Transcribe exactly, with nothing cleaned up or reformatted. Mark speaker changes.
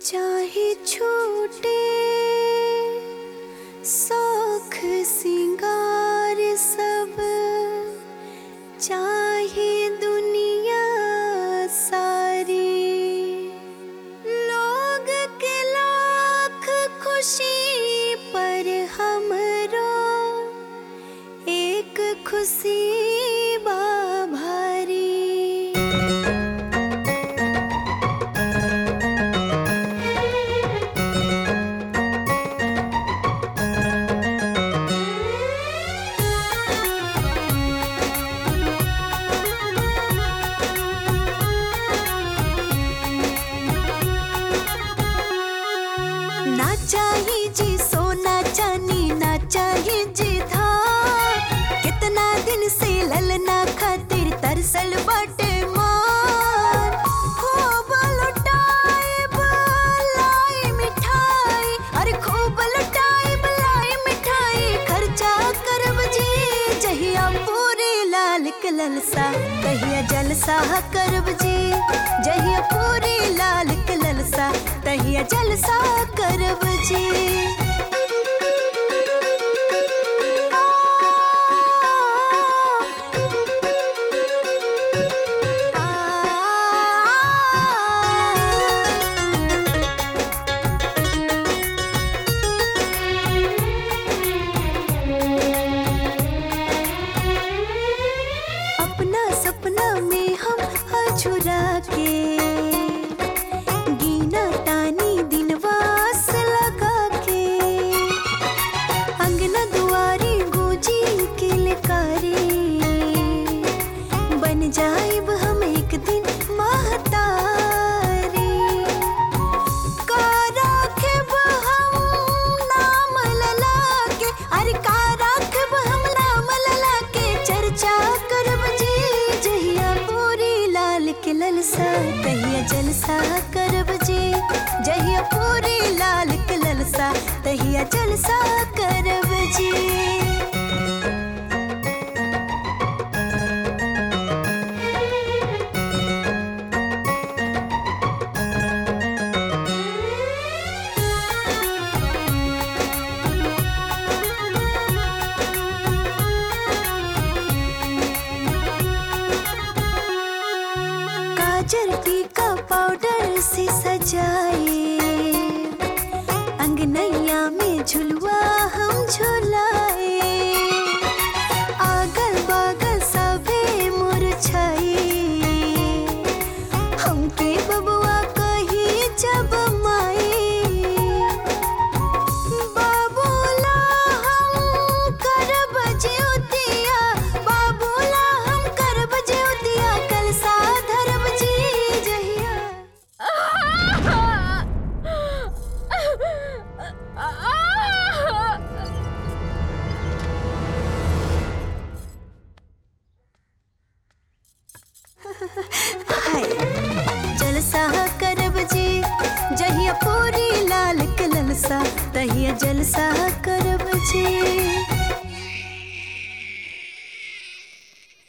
Speaker 1: चाहे छूटे शौख सिंगार सब, चाहे दुनिया सारी, लोग के लाख खुशी पर हमरो एक खुशी बा भारी। ना चाहिए जी सोना चांदी, ना चाहिए जी धार, कितना दिन से ललना खातिर तरसल बाटे मार। खूब लुटाई लाई मिठाई, अरे खूब लुटाई लाई मिठाई, खर्चा करब जी जहिया पूरी लाल के ललसा, तहिया जलसा करब जी जहिया पूरी लाल के ललसा, तहिया जलसा करब जी। अपना सपना में हम अझुरा के गीना तानी दिनवास लगा के, अंगना दुआरी गूंजी के लकारी, बन जाइब हम एक दिन महतारी। का राखब हम नाम लला के, अरे का राखब हम नाम लला के, चर्चा करब जी जहिया पूरी लाल के ललसा, तहिया जलसा करब जी जहिया पूरी लाल के ललसा, तहिया जलसा करब जी। काजल टीका पाउडर से सजाए, अंगनैया में झुलवा हम झुलाए, आगल बागल सभे मुरझाए, हमके बबुआ कही जब माए, बाबूला हम करब ज्योतिया, बाबूला हम करब ज्योतिया, कलसा धरब जी जहिया। हाय जलसा करब जी जहिया पूरी लाल के ललसा, तहिया जलसा करब जी।